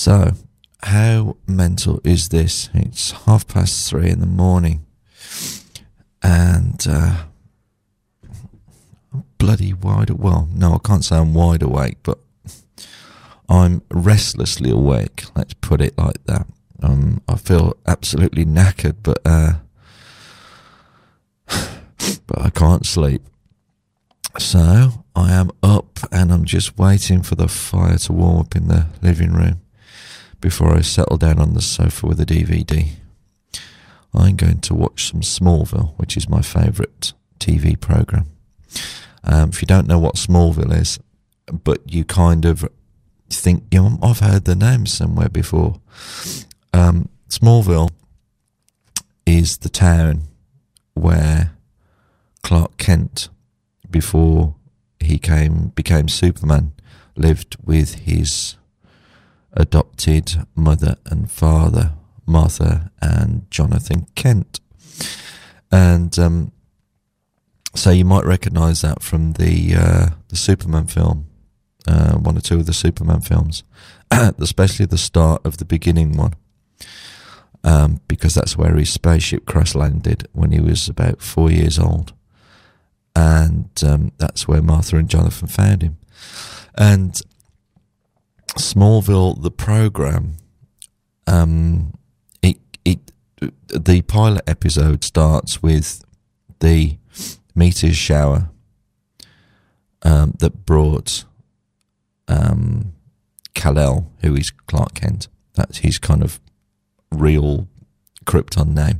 So, how mental is this? It's 3:30 in the morning, and I'm bloody wide awake. Well, no, I can't say I'm wide awake, but I'm restlessly awake. Let's put it like that. I feel absolutely knackered, but I can't sleep. So I am up, and I'm just waiting for the fire to warm up in the living room before I settle down on the sofa with a DVD. I'm going to watch some Smallville, which is my favourite TV programme. If you don't know what Smallville is, but you kind of think, I've heard the name somewhere before. Smallville is the town where Clark Kent, before he became Superman, lived with his adopted mother and father, Martha and Jonathan Kent. And so you might recognise that from the Superman film, one or two of the Superman films, especially the start of the beginning one, because that's where his spaceship crash landed when he was about 4 years old. And that's where Martha and Jonathan found him. And Smallville, the program, the pilot episode starts with the meteor shower that brought Kal-El, who is Clark Kent. That's his kind of real Krypton name.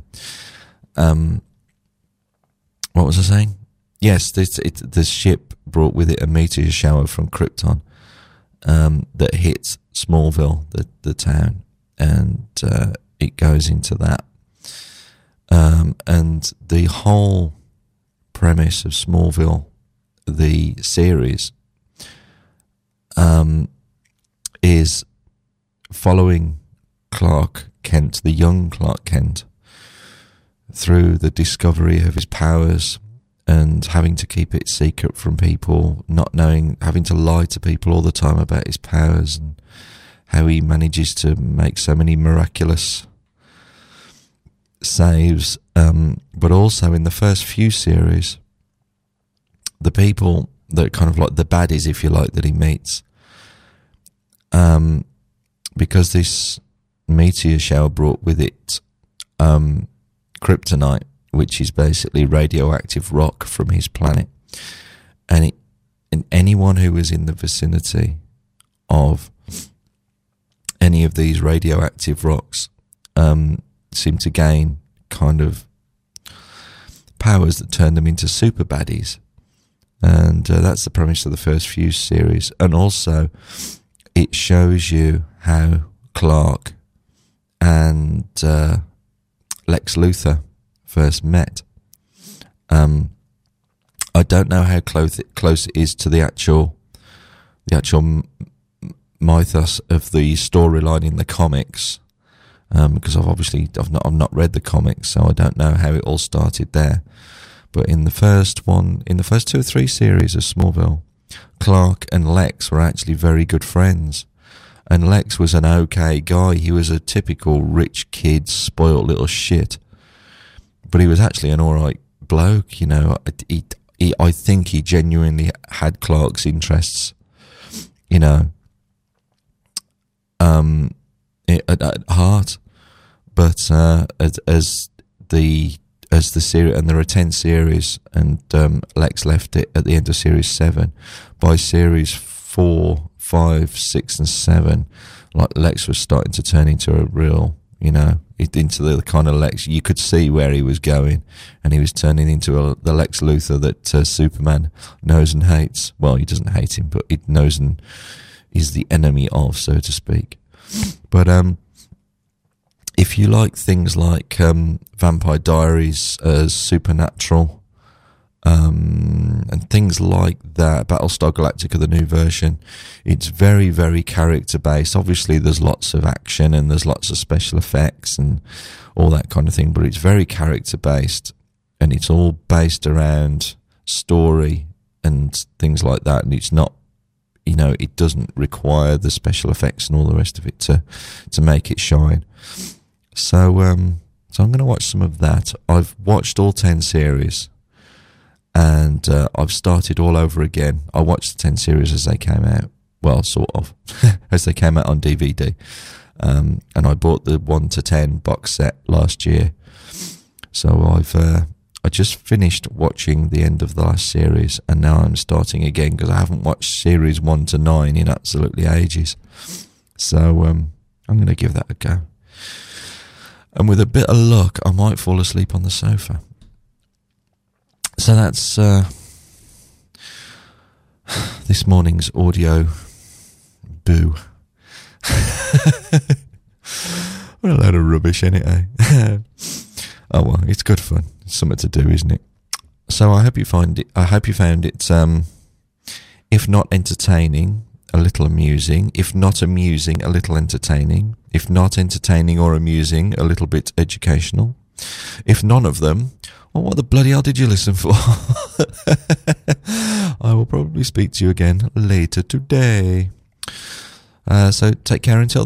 What was I saying? Yes, the ship brought with it a meteor shower from Krypton that hits Smallville, the town, and it goes into that. And the whole premise of Smallville, the series, is following Clark Kent, the young Clark Kent, through the discovery of his powers and having to keep it secret from people, not knowing, having to lie to people all the time about his powers, and how he manages to make so many miraculous saves. But also in the first few series, the people that kind of like the baddies, if you like, that he meets, because this meteor shower brought with it kryptonite, which is basically radioactive rock from his planet, and anyone who was in the vicinity of any of these radioactive rocks seemed to gain kind of powers that turned them into super baddies. And that's the premise of the first few series. And also it shows you how Clark and Lex Luthor first met. I don't know how close it is to the actual mythos of the storyline in the comics, because I've not read the comics, so I don't know how it all started there. But in the first 2 or 3 series of Smallville, Clark and Lex were actually very good friends. And Lex was an okay guy. He was a typical rich kid, spoiled little shit. But he was actually an alright bloke, I think he genuinely had Clark's interests, at heart. But as the series, and there are 10 series, and Lex left it at the end of series 7. By series 4, 5, 6 and 7, like, Lex was starting to turn into a real, into the kind of Lex you could see where he was going, and he was turning into the Lex Luthor that Superman knows and hates. Well, he doesn't hate him, but he knows and is the enemy of, so to speak. But if you like things like Vampire Diaries, Supernatural, and things like that, Battlestar Galactica, the new version, it's very, very character based. Obviously there's lots of action and there's lots of special effects and all that kind of thing, but it's very character based, and it's all based around story and things like that, and it's not it doesn't require the special effects and all the rest of it to make it shine. So I'm going to watch some of that. I've watched all 10 series, and I've started all over again. I watched the 10 series as they came out. Well, sort of, as they came out on DVD. And I bought the 1 to 10 box set last year. So I just finished watching the end of the last series, and now I'm starting again because I haven't watched series 1 to 9 in absolutely ages. So I'm going to give that a go. And with a bit of luck, I might fall asleep on the sofa. So that's this morning's audio boo. What a load of rubbish, ain't it, eh? Oh well, it's good fun. It's something to do, isn't it? So I hope you found it, if not entertaining, a little amusing. If not amusing, a little entertaining. If not entertaining or amusing, a little bit educational. If none of them, well, what the bloody hell did you listen for? I will probably speak to you again later today. So take care until